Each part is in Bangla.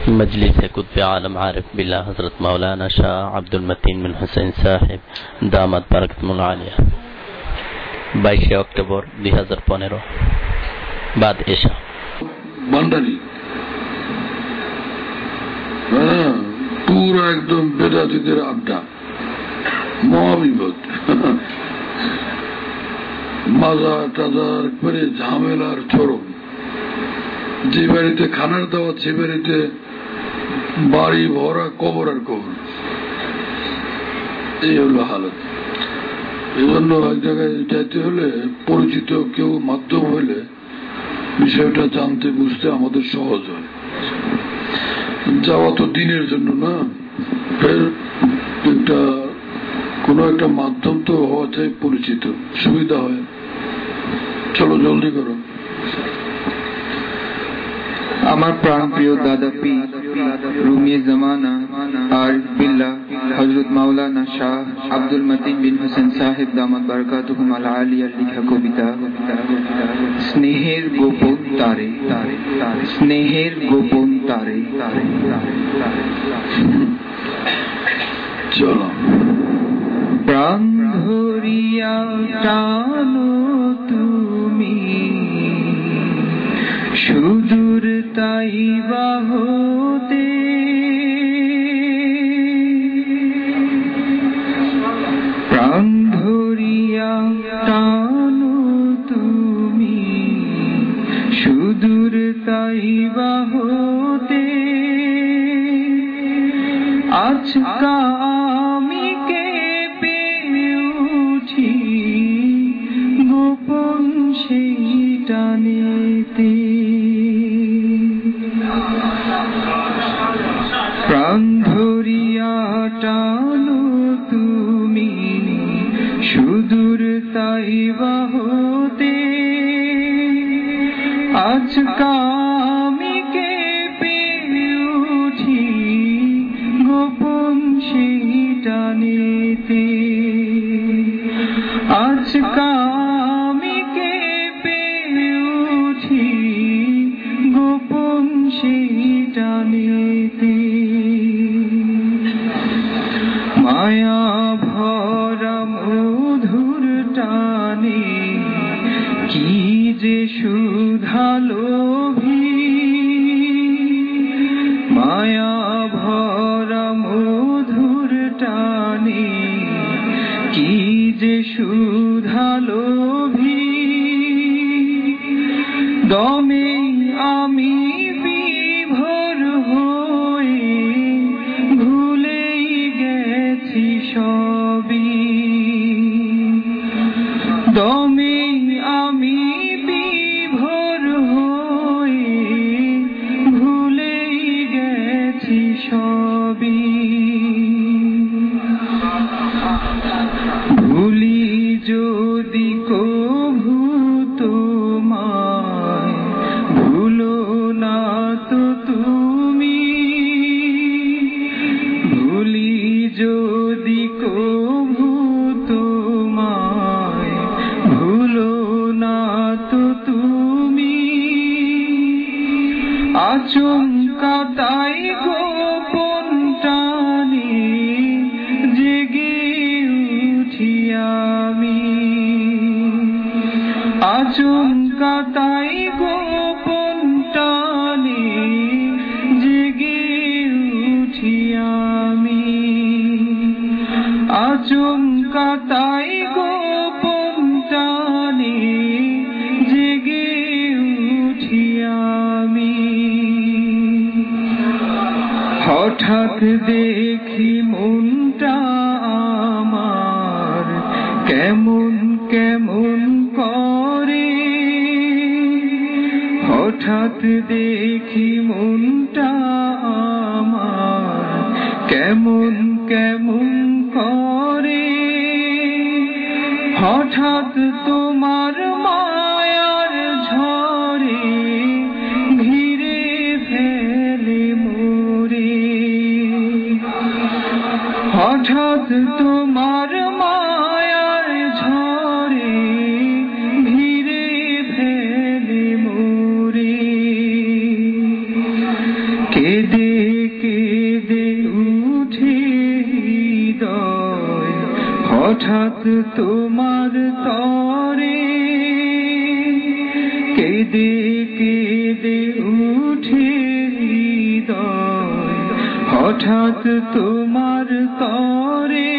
मजलिस कुतुब आलम आरिफ बिल्लाह हजरत मौलाना शाह अब्दुल मतीन बिन हुसैन साहिब दामत बरकतुल आलिया 22 অক্টোবর 2015 বাদ এশা ভান্ডারি পুরো একদম বেদাতীদের আড্ডা মহাবিপদ মাজার টাজার করে ঝামেলার চরম যে বাড়িতে খানার দাওয়াত সে বাড়িতে বাড়ি ভরা কবর আর কবর এই হলো হালত এই জন্য এক জায়গায় যাইতে হলে পরিচিত কেউ মাধ্যম হলে বিষয়টা জানতে বুঝতে আমাদের সহজ হয় যাওয়া তো দিনের জন্য না ফের একটা কোনো একটা মাধ্যম তো হওয়া চাই পরিচিত সুবিধা হয় চলো জলদি করো আমার প্রাণ প্রিয় দাদা পীর রুমি জামানা আরিফ বিল্লাহ হযরত মাওলানা শাহ আব্দুল মতিন বিন হোসেন সাহেব দামাত বারাকাতুহুম আল আলিয়ার লেখা কবিতা স্নেহের গোপন তারে স্নেহের গোপন তারে চলো প্রাণ ধরিয়া টানো তুমি সুদূর তাইবা হতে প্রাণ ধরিয়া টানো তুমি সুদূর তাইবা হতে আজকা আমি কেঁপে উঠি গোপন সেই টানেতে প্রাণ ধরিয়া টানো তুমি সুদূর তাইবা হতে আজকা আমি কেঁপে উঠি গোপন সেই টানেতে আজকা আমি কেঁপে উঠি গোপন সেই টানেতে মায়া ভরা মধুর টানে কি যে সুধালোভী মায়া ভরা মধুর টানে কি যে সুধালোভী দমে আমি বিভোর হয়ে ভুলেই গেছি সবই দমে আমি বিভোর হয়ে ভুলেই গেছি সবই ভুলি যদি কভু তোমায় ভুলো না তো তুমি ভুলি যদি কভু তোমায় ভুলো না তো তুমি আচমকা তাই গোপন টানে জেগে উঠি আমি আচমকা তাই গোপন টানে জেগে উঠি আমি আচমকা তাই গোপন টানে জেগে উঠি আমি হঠাৎ দেখি মনটা আমার কেমন কেমন করে হঠাৎ দেখি মনটা আমার কেমন কেমন করে হঠাৎ তোমার মায়ার ঝড়ে ঘিরে ফেলে মোরে হঠাৎ তোমার মায়ার ঝড়ে ঘিরে ফেলে মোরে কেঁদে হঠাৎ তোমার তরে কেঁদে কেঁদে উঠে হৃদয়, হঠাৎ তোমার তরে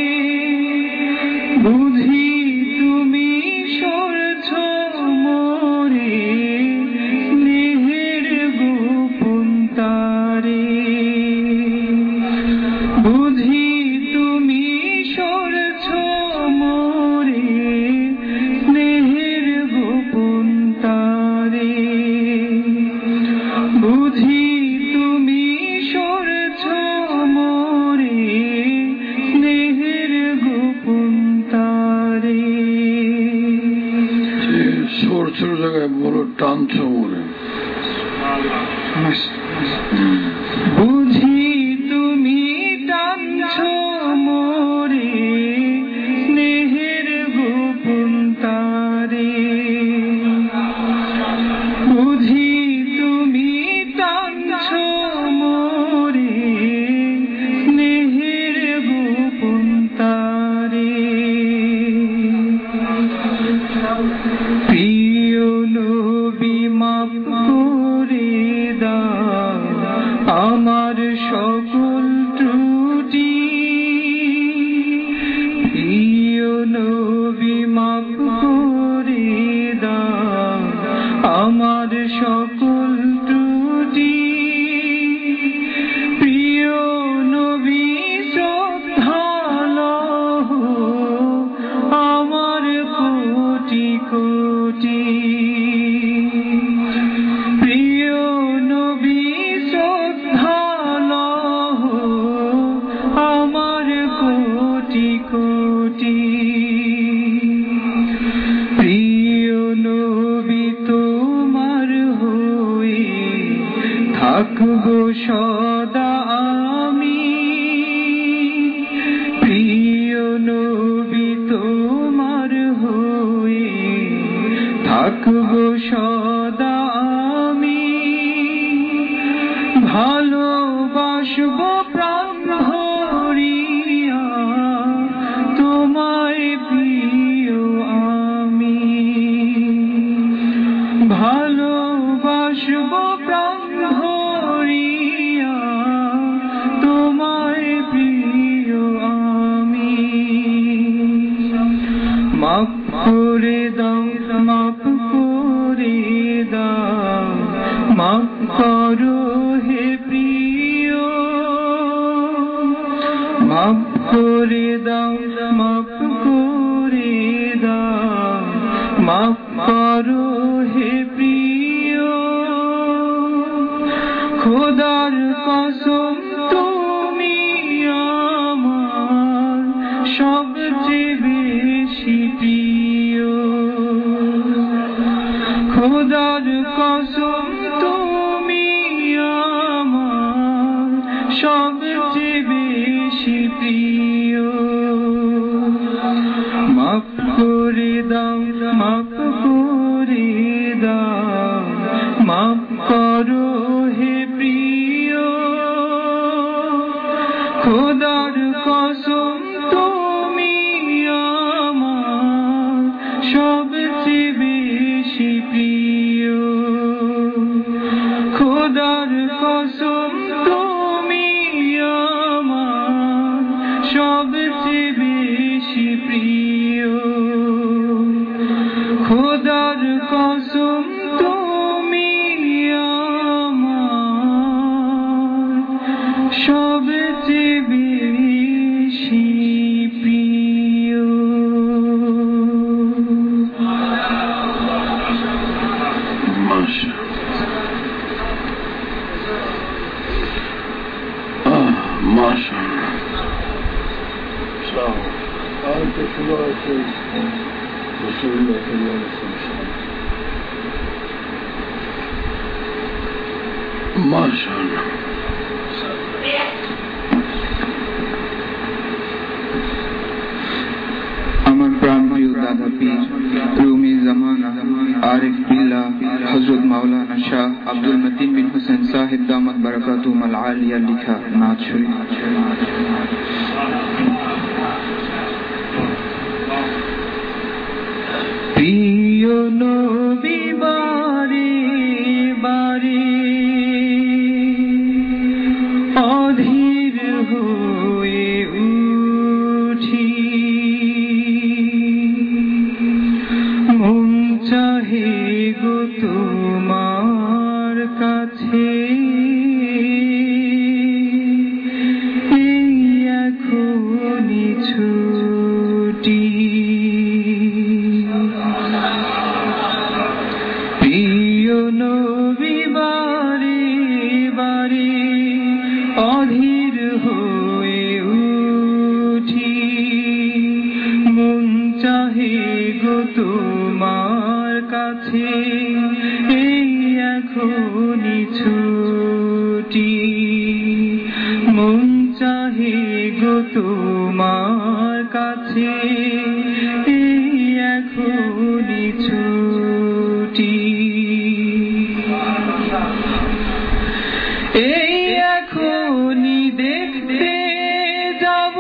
বুঝি তুমি সরছ মোরে স্নেহের গোপন তারে, বুঝি তুমি সরছ মোরে স্নেহের গোপন তারে, বুঝি তুমি সরছ মোরে স্নেহের গোপন তারে। সরছের জায়গায় বলো টানছ মনে, বুঝি তুমি টানছ মোরে স্নেহের গোপন তারে, বুঝি তুমি টানছ মোরে স্নেহের গোপন তারে। প্রিয় নবী মাফ করে দাও আমার সকল ত্রুটি, প্রিয় নবী মাফ করে দাও আমার সকল ত্রুটি, প্রিয় নবী শ্রদ্ধা লহ আমার কোটি কোটি, প্রিয় নবী শ্রদ্ধা লহ আমার কোটি কোটি, প্রিয় নবী তোমার হয়ে থাকবো সদা আমি, প্রিয় নবী তোমার হয়ে থাকবো সদা আমি, ভালোবাসবো প্রাণ ভরিয়া তোমায় প্রিয় আমি, ভালোবাসবো প্রাণ ভরিয়া তোমায় প্রিয় আমি। মাফ করে দাও, মাফ করে দাও, মাফ করো হে প্রিয়, মাফ করে দাও, মাফ করে দাও, মাফ করো হে প্রিয়। খোদার কসম তুমি আমার সবচেয়ে বেশি প্রিয়, খোদার কসম তুমি আমার সবচেয়ে বেশি প্রিয়। মাফ করে দাও, মাফ করে দাও, মাফ করো হে প্রিয়। খোদার কসম তুমি আমার সবচেয়ে বেশি প্রিয়, খোদার কসম তুমি আমার সবচেয়ে বেশি প্রিয়, খোদার কসম তুমি আমার সবচেয়ে বেশি প্রিয়। মাশাআল্লাহ। আমার প্রাণপ্রিয় দাদা পীর রুমি জামানা আরিফ বিল্লাহ হযরত মাওলানা শাহ আব্দুল মতিন বিন হোসেন সাহেব দামাত বারাকাতুহুম আল আলিয়া লিখা নাত শরীফ। প্রিয় নবী বারে বারে অধীর হয়ে উঠি, মন চাহে গো তোমার কাছে, এই এখনি ছুটি। প্রিয় নবী বারে বারে অধীর হয়ে উঠি, মন চাহে গো তোমার কাছে, এই এখনি ছুটি। মন চাহে গো তোমার কাছে, এই এখনি ছুটি। এই এখনি দেখতে যাব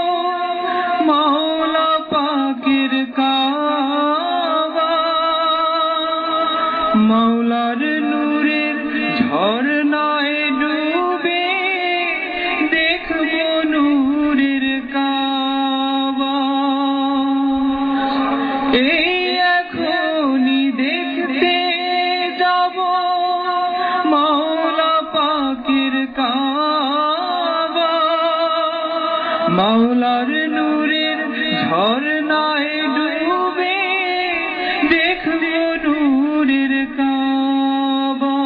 মাওলা পাকের কাবা, মাওলার নূরের ঝরনায় ডুবে দেখব নূরের কাবা। এই এখনি দেখতে যাব মাওলা পাকের কাবা, মাওলার নূরের ঝরনায় ডুবে দেখব নূরের কাবা।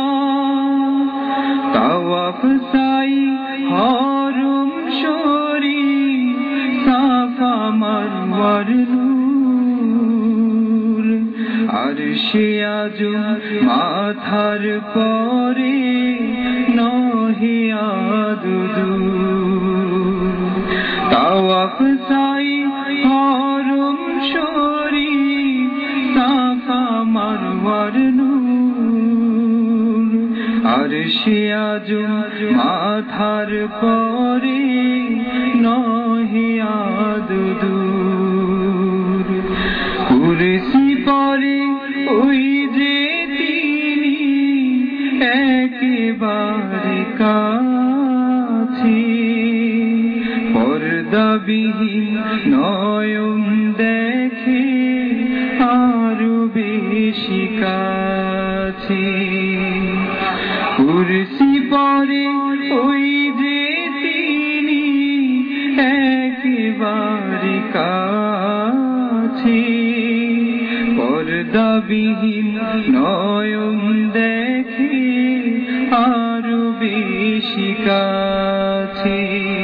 তাওয়াফ সাই হরম শরীফ সাফা মারওয়ার নূর, আরশে আযম মাথার পরে নহে আদুদূর। তাওয়াফ সাই হরম শরীফ সাফা মারওয়ার নূর, আরশে আযম মাথার পরে নহে আদুদূর। কুরসি পরে ওই যে তিনি একেবারে কাছে, পর্দাবিহীন নয়ন দেখে আরো বেশি কাছে। কুরসি পরে ওই যে তিনি একেবারে কাছে, পর্দাবিহীন নয়ন দেখে আরো বেশি কাছে।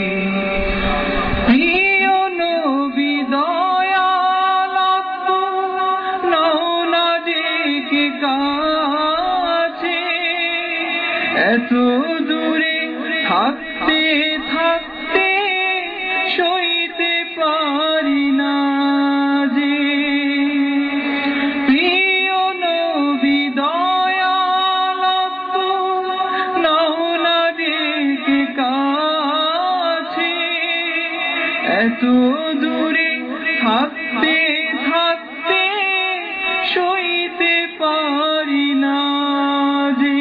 প্রিয় নবী দয়াল নাও না ডেকে কাছে, এত দূরে থাকতে থাকতে সইতে পারি না যে। প্রিয় নবী দয়াল নাও না ডেকে কাছে, এত দূরে থাকতে থাকতে সইতে পারি না যে।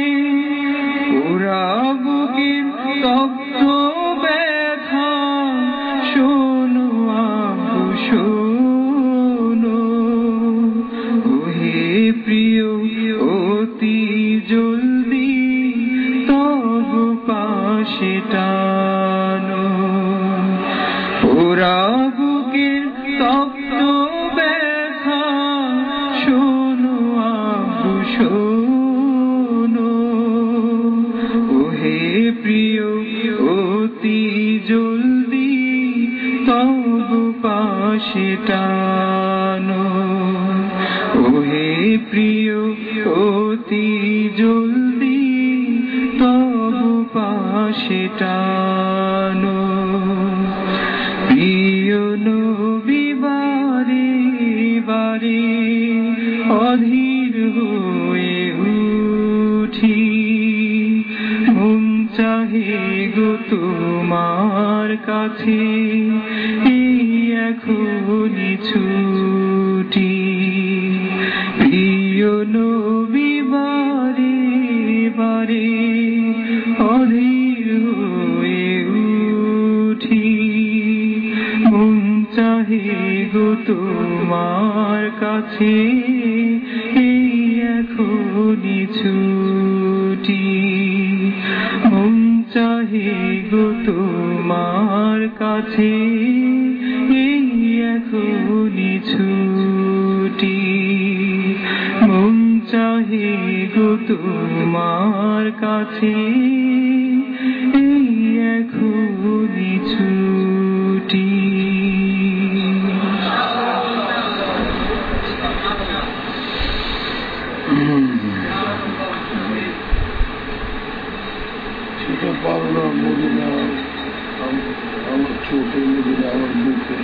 ওরা বুকের তপ্ত ব্যথা শোনো আবু শোনো, ওহে প্রিয় অতি জলদি তবু পাশে টানো। ওরা বুকের তপ্ত ব্যথা শোনো আবু শোনো, ওহে প্রিয় অতি জলদি তবু পাশে টানো। ওহে প্রিয় অতি জলদি তবু পাশে টানো। প্রিয় নবী বারে বারে অধীর হয়ে উঠি, মন চাহে গো তোমার কাছে, এই এখনি ছুটি। পারে অধীর হয়ে উঠি মন চাহে গো তোমার কাছে এই এখনই ছুটি মন চাহে গো তোমার কাছে এই এখনই ছুটি মন চাহে গো তোমার কাছে এই এখনই ছুটি সেটা পারো না মদিনা আমার চোখে মদিনা আমার মুখে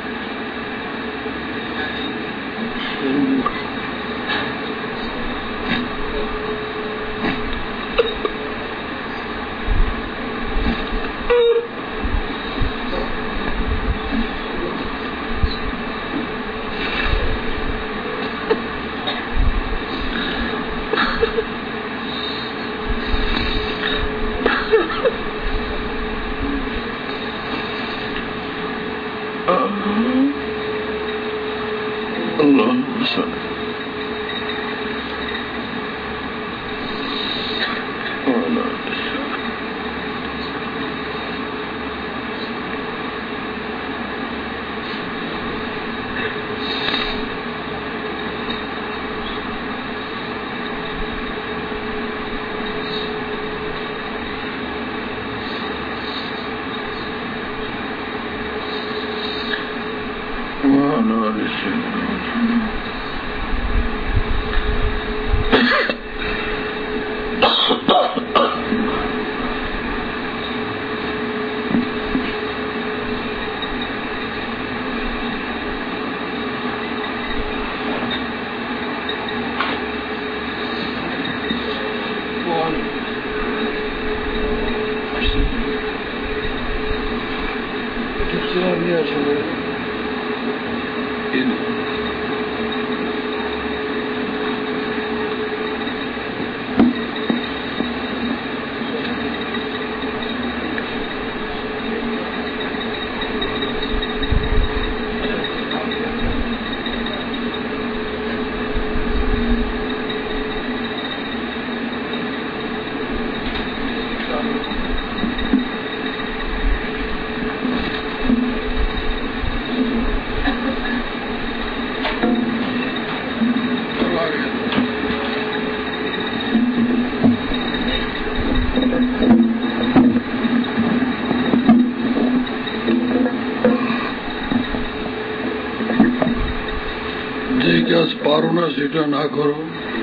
পারো না সেটা না করো,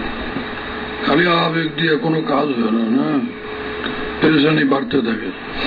খালি আবেগ দিয়ে কোনো কাজ হয় না, পেরেশানি বাড়তে থাকে।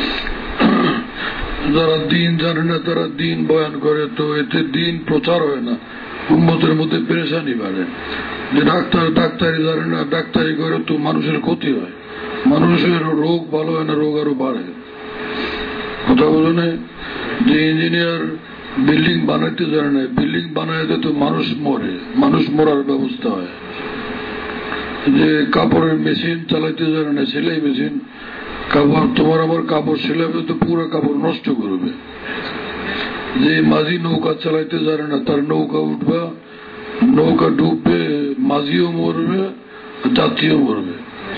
যারা দিন জানে না তারা দিন বয়ান করে, তো এতে দিন প্রচার হয় না, উম্মতের মধ্যে পেরেশানি বাড়ে। যে ডাক্তারি জানে না, ডাক্তারি করে তো মানুষের ক্ষতি হয়, মানুষের রোগ ভালো হয় না, রোগ আরো বাড়ে। কথা বলে না যে ইঞ্জিনিয়ার বিল্ডিং বানাইতে জানে না, বিল্ডিং বানাইতে তো মানুষ মরে, মানুষ মরার ব্যবস্থা হয়। যে কাপড়ের মেশিন চালাইতে জানে না, সেলাই মেশিন, কাপড় তোমার আমার কাপড় সেলাবে তো পুরো কাপড় নষ্ট করবে। যে মাঝি নৌকা চালাইতে জানে না, তার নৌকা উঠবে, নৌকা ডুববে, মাঝিও মরবে, যাত্রীও মরবে।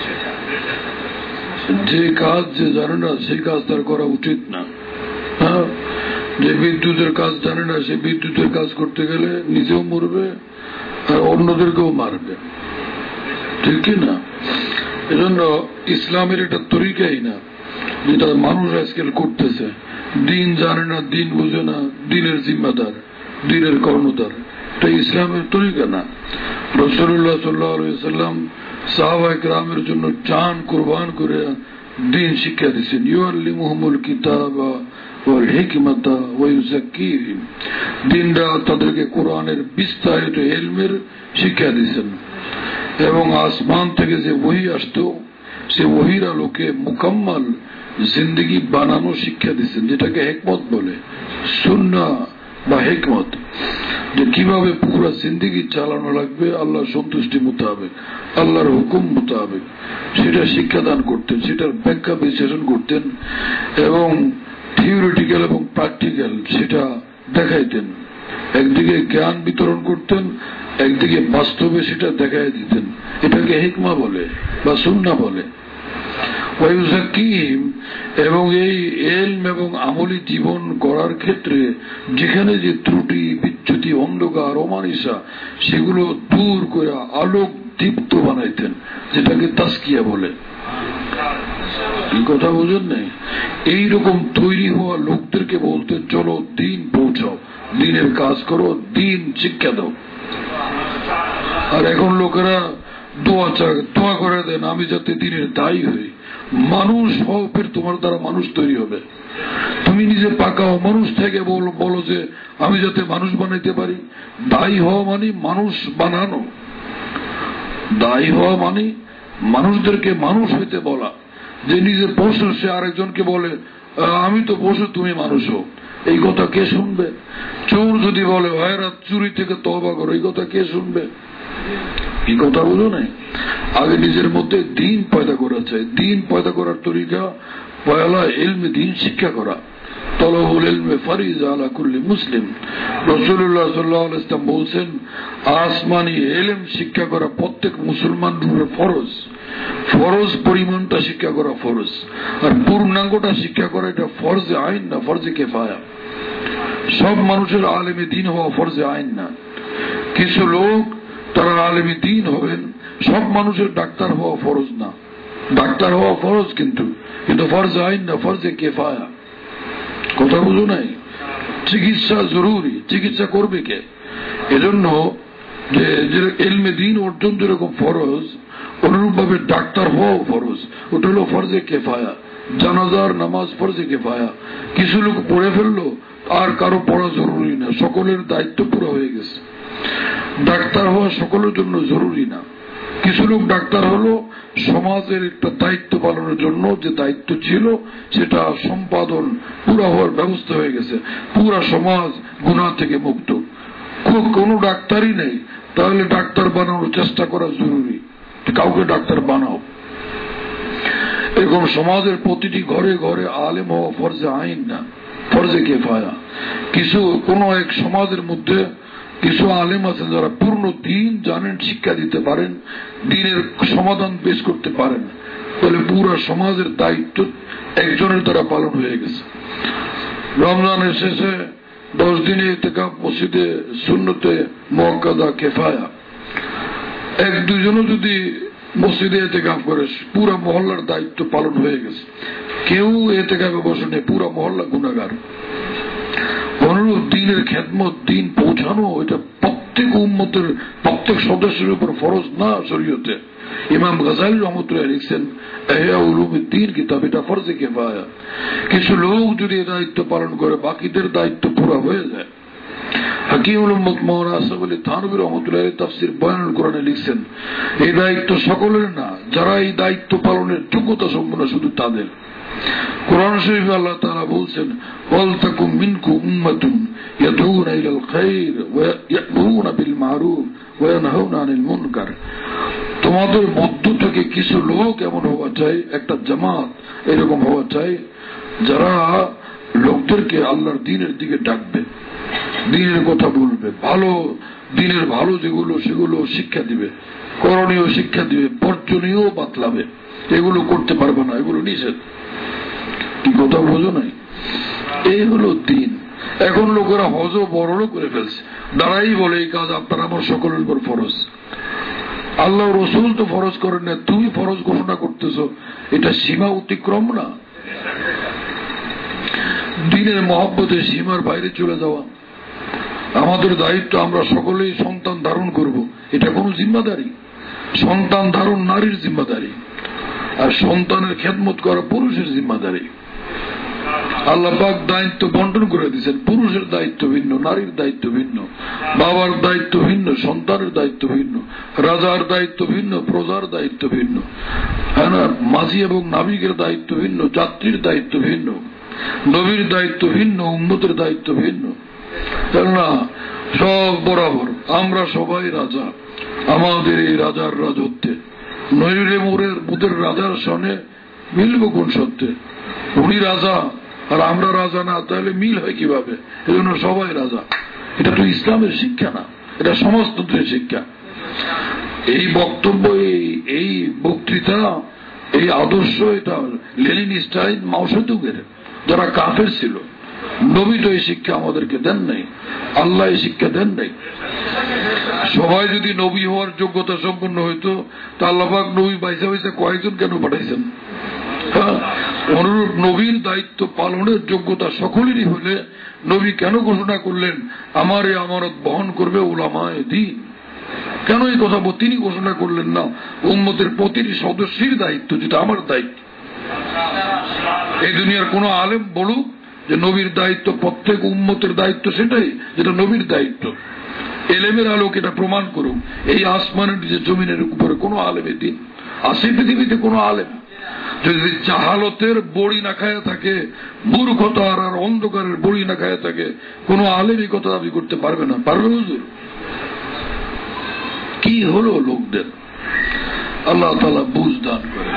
যে কাজ যে জানে না সেই কাজ তার করা উচিত না। হ্যাঁ, যে বিদ্যুতের কাজ জানে না সে বিদ্যুতের কাজ করতে গেলে নিজেও মরবে আর অন্যদেরকেও মারবে, ঠিক কি না? এজন্য ইসলামের এটা তরিকাই না যেটা মানুষ আজকাল করতেছে। দিন জানে না, দিন বুঝে না, দিনের জিম্মাদার, দিনের কর্ণধার, এটা ইসলামের তরিকা না। রাসূলুল্লাহ সাল্লাল্লাহু আলাইহি সাল্লাম সাহাবায়ে কেরামের জন্য জান কুরবান করে দিন শিক্ষা দিয়েছেন। ইউআল্লিমুহুমুল কিতাবা ওয়াল হিকমাতা ওয়া ইউযাক্কিহিম, দিনরা তাদেরকে কোরআনের বিস্তারিত ইলমের শিক্ষা দিয়েছেন এবং আসমান থেকে যে ওহী আসতো সে ওহীর আলোকে মুকাম্মাল জিন্দেগি বানানো শিক্ষা দিয়েছেন, যেটাকে হিকমত বলে। সুন্নাহ বা হিকমত, যে কিভাবে পুরো জিন্দেগি চালানো লাগবে আল্লাহর সন্তুষ্টি মোতাবেক, আল্লাহর হুকুম মোতাবেক, সেটা শিক্ষাদান করতেন, সেটার ব্যাখ্যা বিশ্লেষণ করতেন এবং থিওরিটিক্যাল এবং প্র্যাকটিক্যাল সেটা দেখাইতেন। একদিকে জ্ঞান বিতরণ করতেন, একদিকে বাস্তবে সেটা দেখাই দিতেন। এটাকে হিকমা বলে বা সুন্নাহ বলে। এবং এই এলম এবং আমলি জীবন গড়ার ক্ষেত্রে যেখানে যে ত্রুটি বিচ্যুতি অন্ধকার অমানিসা সেগুলো দূর করে আলোক দীপ্ত বানাইতেন, যেটাকে তাসকিয়া বলে। এই কথা বোঝেন নাই? এইরকম তৈরি হওয়া লোকদেরকে বলতেন চলো দিন পৌঁছাও, দিনের কাজ করো, দিন শিক্ষা দাও। আর এখন লোকেরা দোয়া করে দেন আমি যাতে দিনের দায়ী হই। মানুষ হও, ফের তোমার দ্বারা মানুষ তৈরি হবে। তুমি নিজে পাকাও, মানুষ থেকে বলো যে আমি যাতে মানুষ বানাইতে পারি। দায়ী হওয়া মানে মানুষ বানানো, দায়ী হওয়া মানে মানুষদেরকে মানুষ হইতে বলা। যে নিজে পশু সে আরেকজনকে বলে আমি তো পশু তুমি মানুষ হও, এই কথা কে শুনবে? চোর যদি বলে ভাই রাত চুরি থেকে তওবা করো, এই কথা কে শুনবে? এই কথা বলো নাই। আগে নিজের মধ্যে দিন পয়দা করা চাই। দিন পয়দা করার তরিকা পয়লা ইলমে দিন শিক্ষা করা। তলবুল ইলমে ফরিজা আলা কুল্লি মুসলিম। রাসূলুল্লাহ সাল্লাল্লাহু আলাইহি ওয়াসাল্লাম বলেছেন আসমানি ইলম শিক্ষা করা প্রত্যেক মুসলমানের উপর ফরজ। ফরজ পরিমাণটা শিক্ষা করা ফরজ, আর পূর্ণাঙ্গটা শিক্ষা করা এটা ফরজে আইন না, ফরজে কিফায়া। সব মানুষের আলেমে দিন হওয়া ফরজে আইন না। কিছু লোক তারা আলেমে দিন হবেন, সব মানুষের ডাক্তার হওয়া ফরজ না। ডাক্তার হওয়া ফরজ কিন্তু ফরজে আইন না, ফরজে কিফায়া। কথা বুঝো নাই? চিকিৎসা জরুরি, চিকিৎসা করবে কে? এজন্য যে ইলমে দিন অর্জন যেরকম ফরজ, অনুরূপ ভাবে ডাক্তার হওয়াও ফরজ। ওটা হলো ফরজে কিফায়া। জানাজার নামাজ ফরজে কিফায়া। কিছু লোক পড়ে ফেললো, আর কারো পড়া জরুরি না, সকলের দায়িত্ব পুরো হয়ে গেছে। ডাক্তার হওয়া সকলের জন্য জরুরি না। কিছু লোক ডাক্তার হলো সমাজের একটা দায়িত্ব পালনের জন্য, যে দায়িত্ব ছিল সেটা সম্পাদন পুরা হওয়ার ব্যবস্থা হয়ে গেছে, পুরা সমাজ গুনাহ থেকে মুক্ত। কোন ডাক্তারই নেই, তাহলে ডাক্তার বানানোর চেষ্টা করা জরুরি। কাউকে ডাক্তার বানাও। এরকম সমাজের প্রতিটি ঘরে ঘরে আলেম হওয়া ফরজে আইন না, ফরজে কিফায়া। কিছু কোন এক সমাজের মধ্যে কিছু আলেম আছেন যারা পূর্ণ দিন জানেন, শিক্ষা দিতে পারেন, দিনের সমাধান পেশ করতে পারেন, তাহলে পুরো সমাজের দায়িত্ব একজনের দ্বারা পালন হয়ে গেছে। রমজানের শেষে 10 দিনে ইতিকাফ মসজিদে সুন্নতে মুআক্কাদা কিফায়া। 1-2 জনও যদি মসজিদে ইতিকাফ করে পুরো মহল্লার দায়িত্ব পালন হয়ে গেছে। কেউ ইতিকাফে বসে নেই, পুরো মহল্লা গুনাহগার। অনুরূপ দিনের খেদমত, দিন পৌঁছানো, এটা প্রত্যেক উম্মতের প্রত্যেক সদস্যের উপর ফরজ না শরীয়তে। ইমাম গাজালি রহমতুল্লাহ লিখছেন ইহয়া উলুমুদ্দিন কিতাব, এটা ফরজে কিফায়া। কিছু লোক যদি এই দায়িত্ব পালন করে বাকিদের দায়িত্ব পুরো হয়ে যায়। হাকিমুল উম্মত মাওলানা আশরাফ আলী থানভী রহমতুল্লাহ তাফসীর বয়ানুল কোরআনে লিখছেন এই দায়িত্ব সকলের না, যারা এই দায়িত্ব পালনের যোগ্যতা সম্পন্ন শুধু তাদের। কোরআন শরীফে আল্লাহ তাআলা বলছেন ওয়ালতাকুম মিনকুম উম্মাতুন ইয়াদউনা ইলাল খায়র ওয়া ইয়া'মুরুনা বিল মারুফ ওয়া ইয়ানহাউনা আনিল মুনকার। তোমাদের মধ্য থেকে কিছু লোক এমন হওয়া চাই, একটা জামাত এরকম হওয়া চাই, যারা লোকদেরকে আল্লাহর দ্বীনের দিকে ডাকবে, দ্বীনের কথা বলবে, ভালো দ্বীনের ভালো যেগুলো সেগুলো শিক্ষা দিবে, করণীয় শিক্ষা দিবে, বর্জনীয় বাতলাবে। এগুলো করতে পারবে না, এগুলো নিষেধ। কি কথা বোঝো নাই? এই হলো দিন। এখন লোকেরা হজও বড় করে ফেলছে, দাঁড়াই বলে এই কাজ আপনার আমার সকলের উপর ফরজ। আল্লাহ রসুল তো ফরজ করেন না, তুমি ফরজ ঘোষণা করতেছ, এটা সীমা অতিক্রম না? দিনের মহব্বতের সীমার বাইরে চলে যাওয়া। আমাদের দায়িত্ব আমরা সকলেই সন্তান ধারণ করব, এটা কোনো জিম্মাদারি? সন্তান ধারণ নারীর জিম্মাদারি, আর সন্তানের খেদমত করা পুরুষের জিম্মাদারি। আল্লাহ পাক দায়িত্ব বন্টন করে দিয়েছেন, পুরুষের দায়িত্ব ভিন্ন, নারীর দায়িত্ব ভিন্ন, বাবার দায়িত্ব ভিন্ন, সন্তানের দায়িত্ব ভিন্ন, রাজার দায়িত্ব ভিন্ন, প্রজার দায়িত্ব ভিন্ন, হ্যাঁ না? মাঝি এবং নাবিকের দায়িত্ব ভিন্ন, যাত্রীর দায়িত্ব ভিন্ন, নবীর দায়িত্ব ভিন্ন, উম্মতের দায়িত্ব ভিন্ন। না, সব বরাবর আমরা সবাই রাজা, আমাদের এই রাজার রাজত্বে। নইলে মোদের রাজার সনে মিলব কোন সত্যে? উনি রাজা আর আমরা রাজা না, তাহলে মিল হয় কিভাবে? এই জন্য সবাই রাজা। এটা তো ইসলামের শিক্ষা না, এটা সমাজতন্ত্রের শিক্ষা। এই বক্তব্য, এই বক্তৃতা, এই আদর্শ, এটা লেনিন, স্টালিন, মাও সেতুংয়ের, যারা কাফের ছিল। নবী তো এই শিক্ষা আমাদেরকে দেন নাই, আল্লাহ এই শিক্ষা দেন নাই। সবাই যদি নবী হওয়ার যোগ্যতা সম্পন্ন হইতো, তা আল্লাহ পাক নবী বাইসা বাইসা কয়েকজন কেন পাঠাইছেন? অনুরূপ নবীর দায়িত্ব পালনের যোগ্যতা সকলেরই হলে নবী কেন ঘোষণা করলেন আমার এই আমানত বহন করবে উলামায়ে দ্বীন? কেন এই কথা তিনি ঘোষণা করলেন না উম্মতের প্রতিটি সদস্যের দায়িত্ব, যেটা আমার দায়িত্ব? এই দুনিয়ার কোন আলেম বলুক যে নবীর দায়িত্ব প্রত্যেক উম্মতের দায়িত্ব, সেটাই যেটা নবীর দায়িত্ব। এলেমের আলোক এটা প্রমাণ করুক। এই আসমানের যে জমিনের উপরে কোন আলেমের দিন আছে পৃথিবীতে? কোন আলেম যদি জাহালতের বড়ি না খায়া থাকে, মূর্খতার আর অন্ধকারের বড়ি না খায়া থাকে, কোন আলেম এই কথা দাবি করতে পারবে না। পারবে হুজুর? কি হলো লোকদের? আল্লাহ তাআলা বুঝ দান করে।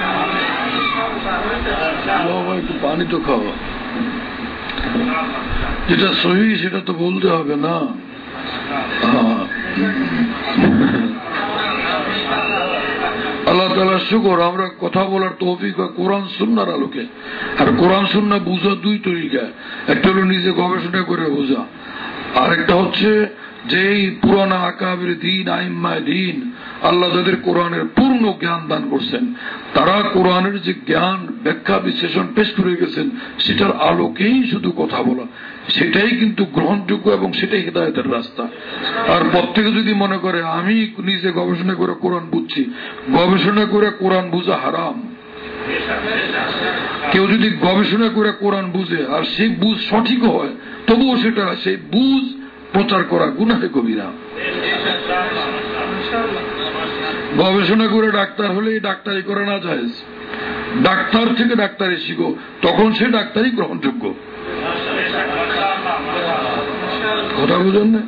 একটু পানি তো খাওয়া, যেটা সহি সেটা তো বলতে হবে না। আল্লাহ তাআলার শুকর, আমরা কথা বলার তৌফিক হয় কোরআন সুন্নাহর আলোকে। আর কোরআন সুন্নাহ বুঝা দুই তরিকা, একটা হলো নিজে গবেষণা করে বোঝা, আর একটা হচ্ছে যে পুরানা আকাবির দিন, আইম্মায়ে দিন, আল্লাহ যাদের কোরআনের পূর্ণ জ্ঞান দান করছেন, তারা কোরআনের যে জ্ঞান, ব্যাখ্যা, বিশ্লেষণ পেশ করে গেছেন, সেটার আলোকেই শুধু কথা বলা, সেটাই কিন্তু গ্রহণযোগ্য এবং সেটাই হিদায়াতের রাস্তা। আর প্রত্যেকে যদি মনে করে আমি নিজে গবেষণা করে কোরআন বুঝছি, গবেষণা করে কোরআন বুঝা হারাম। কেউ যদি গবেষণা করে কোরআন বুঝে আর সেই বুঝ সঠিক হয়, তবুও সেটা সেই বুঝ প্রচার করা গুনাহে কবিরা। গবেষণা করে ডাক্তার হলে ডাক্তারি করা না যায়, ডাক্তার থেকে ডাক্তারি শিখো, তখন সে ডাক্তারি গ্রহণযোগ্য। কথা বুঝেন না?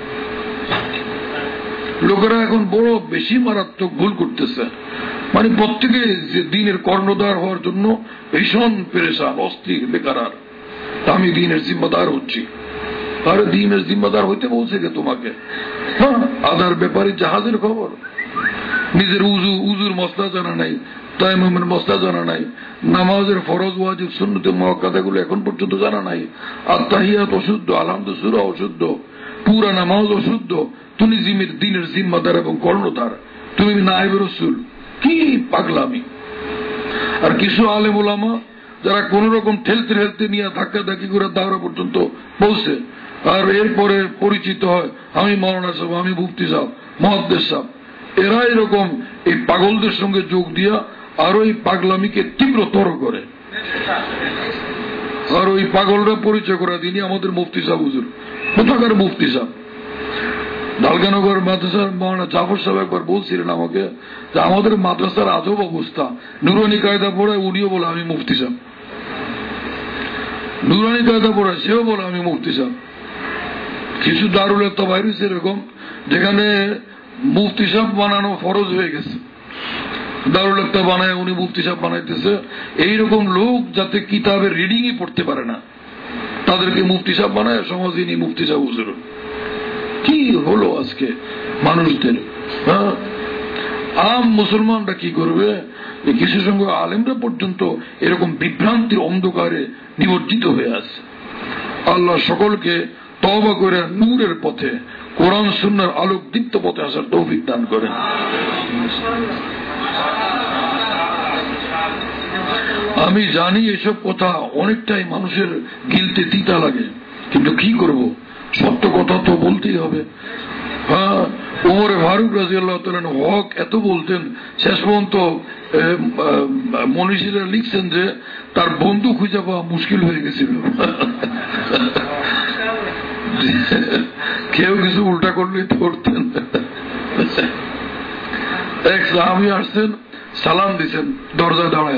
লোকেরা এখন বড় বেশি মারাত্মক ভুল করতেছে। মানে প্রত্যেকে যে দিনের কর্ণধার হওয়ার জন্য ভীষণ পেরেশান, অস্থির, বেকার। আমি দিনের জিম্মাদার হচ্ছি। আরে দিনের জিম্মাদার হইতে বলছে কে তোমাকে? হ্যাঁ, আদার ব্যাপারে জাহাজের খবর। নিজের উজুর মসলা জানা নাই, তায়াম্মুমের মসলা জানা নাই, নামাজের ফরজ ওয়াজিব সুন্নতে মুআক্কাদাগুলো এখন পর্যন্ত জানা নাই, আত্তাহিয়াত অশুদ্ধ, আলহামদুলিল্লাহ সূরা অশুদ্ধ, পুরা নামাজ অশুদ্ধ। তুমি দিনের জিম্মাদার এবং কর্ণধার, তুমি নায়েব রাসূল। কি পাগলামি! আর কিছু আলেম ওলামা যারা কোন রকম ঠেলতে ঠেলতে নিয়ে ধাক্কা ধাক্কি করে দাওরা পর্যন্ত পৌঁছে, আর এরপরে পরিচিত হয় আমি মাওলানা সাহেব, আমি মুফতি সাহেব, মুহাদ্দিস সাহেব। এরা এরকম এই পাগলদের সঙ্গে যোগ দিয়া আরো এই পাগলামিকে তীব্রতর করে। আর ওই পাগলরা পরিচয় করা দিনই আমাদের মুফতি সাহেব হুজুর। কোথাকার মুফতি সাহেব? ডালগানগর মাদ্রাসার মাওলানা জাফর সাহেব একবার বলছিলেন আমাকে যে আমাদের মাদ্রাসার আজব অবস্থা, নুরানি কায়দা পড়ায় উনিও বলে আমি মুফতি সাহেব, নুরানি কায়দা পড়ায় সেও বলে আমি মুফতি সাহেব। কিছু দারুল একটা ভাইরাস এরকম যেখানে মুফতি সাহেব বানানো ফরজ হয়ে গেছে, দারুল একটা বানায় উনি মুফতি সাহেব বানাইতেছে। এইরকম লোক যাতে কিতাবের রিডিংই পড়তে পারে না, তাদেরকে মুফতি সাহেব বানায় সমাজে নিয়ে মুফতি সাহেব হুজুর। কি হলো আজকে মানুষদের? হ্যাঁ, আম মুসলমানরা কি করবে? কিছু সঙ্গে আলেমরা পর্যন্ত এরকম বিভ্রান্তির অন্ধকারে নিমজ্জিত হয়ে আছে। আল্লাহ সকলকে তওবা করে নূরের পথে, কোরআন সুন্নাহর আলোক দীপ্ত পথে আসার তৌফিক দান করেন। আমি জানি এসব কথা অনেকটাই মানুষের গিলতে তিতা লাগে, কিন্তু কি করব, সত্য কথা তো বলতেই হবে। হ্যাঁ, ওমরে ফারুক রাদিয়াল্লাহু তাআলা হক এত বলতেন, শেষ পর্যন্ত মনীষীরা লিখছেন যে তার বন্ধু খুঁজে পাওয়া মুশকিল হয়ে গেছিল। কেউ কিছু উল্টা করলে ধরতেন। এক সাহাবী আসছেন, সালাম দিচ্ছেন দরজায় দাঁড়ায়,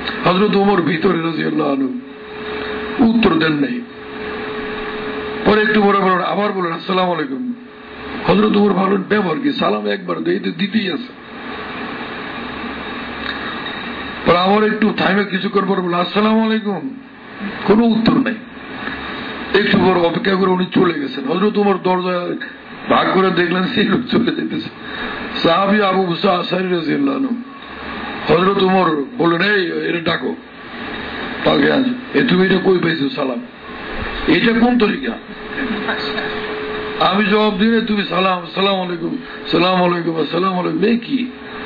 হযরত ওমর ভিতরে রাদিয়াল্লাহু আনহু উত্তর দেন নাই। পরে একটু পরে বলেন, আবার বলেন আসসালাম আলাইকুম। হযরত ওমর ভাবলেন ব্যবহার কি, সালাম একবার দিতেই আছে। আবার একটু থাইমে কিছুক্ষণ পরে বলেন আসসালাম আলাইকুম, কোন উত্তর নাই। একটু পর অপেক্ষা করে উনি চলে গেছেন। হযরত ওমর দরজা ভাগ করে দেখলেন সেই লোক চলে যেতেছে। সাহাবী আবু মুসা আশআরী রাদিয়াল্লাহু আনহু। হযরত ওমর বললেন, এই এটা ডাকো তাকে, আজ তুমি এটা কই পাইছো সালাম, এটা কোন তরিকা? আমি জবাব দিলে তুমি সালাম সালাম আলাইকুম সালাম আলাইকুম আসসালাম আলাইকুম, এই কি?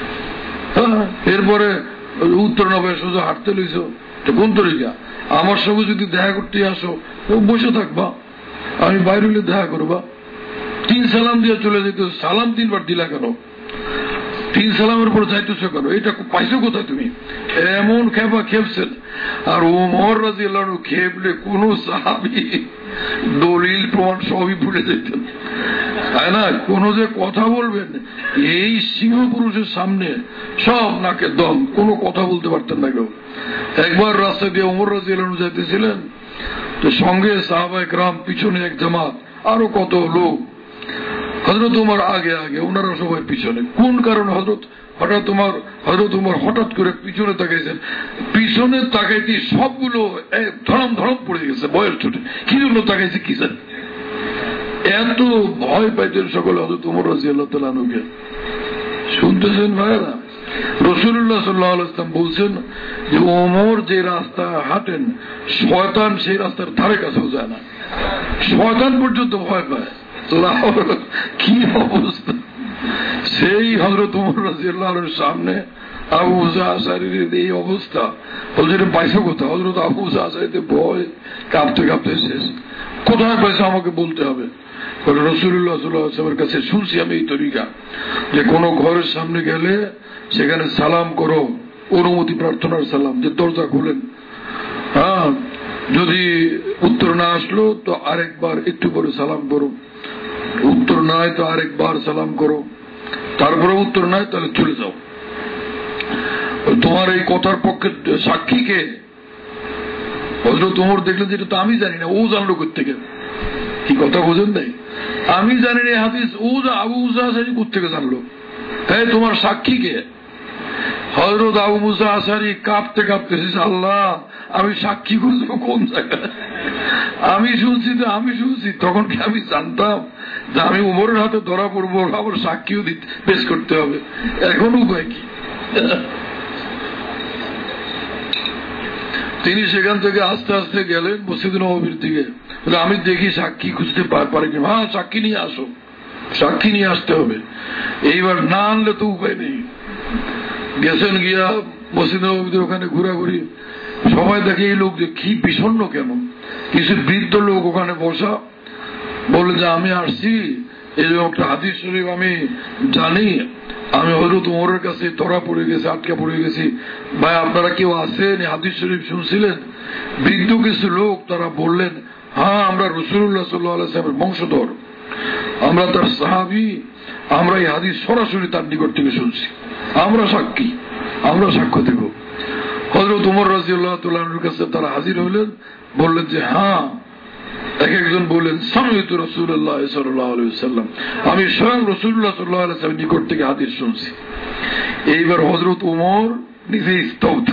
এরপরে উত্তর না পাই সোজা হাঁটতে লইছো, কোন তরিকা? আমার সঙ্গে যদি দেখা করতে আসো বসে থাকবা, আমি বাইরে হলে দেখা করবা। 3 সালাম দিয়ে চলে যেত, সালাম 3 বার দিলা কেন? 3 সালামের পর যাইতেছো কেন? এটা পাইছো কোথায় তুমি? এমন খেপা খেপছেন। আর ওমর রাদিয়াল্লাহু আনহু খেপলে কোন সাহাবী দলিল প্রমাণ সবই ভুলে যেতেন, তাই না? কোন যে কথা বলবেন এই সিংহ পুরুষের সামনে সব নাকে দম, কোনো কথা বলতে পারতেন না কেউ। একবার রাস্তা দিয়ে ওমর রাদিয়াল্লাহু আনহু যাইতেছিলেন, তো সঙ্গে সাহাবায়ে কেরাম, পিছনে এক জামাত, আরো কত লোক। হযরত ওমর আগে আগে, ওনারা সবাই পিছনে। কোন কারণে হযরত ওমর হঠাৎ করে পিছনে তাকাইছেন। পিছনে তাকাইতে সবগুলো ধরম ধরম পড়ে গেছে বয়স ছুটে। কি জন্য তাকাইছে কি জানি, এত ভয় পাইতেন সকলে হযরত ওমর রাদিয়াল্লাহু তাআলা আনহুকে। শুনতেছেন ভাইরা? রাসূলুল্লাহ সাল্লাল্লাহু আলাইহি ওয়াসাল্লাম বলছেন যে ওমর যে রাস্তা হাঁটেন, শয়তান সেই রাস্তার ধারে কাছেও যায় না, শয়তান পর্যন্ত ভয় পায়। কি অবস্থা! সেই হযরত ওমর রাদিয়াল্লাহু আনহুর সামনে আবু মুসা আশআরীর এই অবস্থা। হযরত পাইছো কোথায়? হযরত আবু মুসা আশআরীতে ভয় কাঁপতে কাঁপতে শেষ। কোথায় পাইছো আমাকে বলতে হবে। রাসূলুল্লাহ সাল্লাল্লাহু আলাইহি ওয়াসাল্লামের কাছে শুনছি আমি এই তরিকা, যে কোন ঘরের সামনে গেলে সেখানে সালাম করো, অনুমতি প্রার্থনার সালাম, যে দরজা খুলেন। হ্যাঁ, যদি উত্তর না আসলো তো আরেকবার একটু পরে সালাম করো, উত্তর নাই তো আরেকবার সালাম করো, তারপরে উত্তর নাই তাহলে চলে যাও। তোমার এই কথার পক্ষে সাক্ষী কে? হযরত ওমর দেখলেন যেটা তো আমি জানি না, ও জানলো কোত্থেকে? কি কথা বোঝেন নাই? আমি জানি না হাদিস, ও আবু মুসা আশআরী কোত্থেকে জানলো? হ্যাঁ, তোমার সাক্ষী কে? হযরত আবু মুসা আশআরী কাঁপতে কাঁপতে, আল্লাহ আমি সাক্ষী খুঁজবো কোন জায়গায়? আমি শুনছি তখন কি আমি জানতাম যে আমি ওমরের হাতে ধরা পড়বো, আমার সাক্ষীও পেশ করতে হবে? এখন উপায় কি? তিনি সেখান থেকে আস্তে আস্তে গেলেন মসজিদ নববীর দিকে। আমি দেখি সাক্ষী খুঁজতে পারি কি? হ্যাঁ, সাক্ষী নিয়ে আসো, সাক্ষী নিয়ে আসতে হবে। এইবার না আনলে তো উপায় নেই। গেছেন, গিয়া মসজিদ নববীর ওখানে ঘোরাঘুরি, সবাই দেখে এই লোক যে কি বিষণ্ণ কেন। কিছু বৃদ্ধ লোক ওখানে বসা, বলে যে আমি আসছি এই একটা হাদিস শরীফ আমি জানি, আমি হযরত ওমরের কাছে ধরা পড়ে গেছি, আটকা পড়ে গেছি, ভাই আপনারা কেউ আছেন হাদিস শরীফ শুনছিলেন? বৃদ্ধ কিছু লোক তারা বললেন, হ্যাঁ আমরা রাসূলুল্লাহ সাল্লাল্লাহু আলাইহি ওয়াসাল্লামের বংশধর, আমরা তার সাহাবী, আমরা এই হাদিস সরাসরি তার নিকট থেকে শুনছি, আমরা সাক্ষী, আমরা সাক্ষ্য দেব। হযরত ওমর রাদিয়াল্লাহু তাআলা আনহুর কাছে তারা হাজির হলেন, বললেন যে হ্যাঁ। এক একজন বললেন সামি'তু রাসূলুল্লাহ সাল্লাল্লাহু আলাইহি ওয়াসাল্লাম, আমি স্বয়ং রাসূলুল্লাহ সাল্লাল্লাহু আলাইহি ওয়াসাল্লামের নিকট থেকে হাদিস শুনছি। এইবার হযরত ওমর নিজে স্তব্ধ।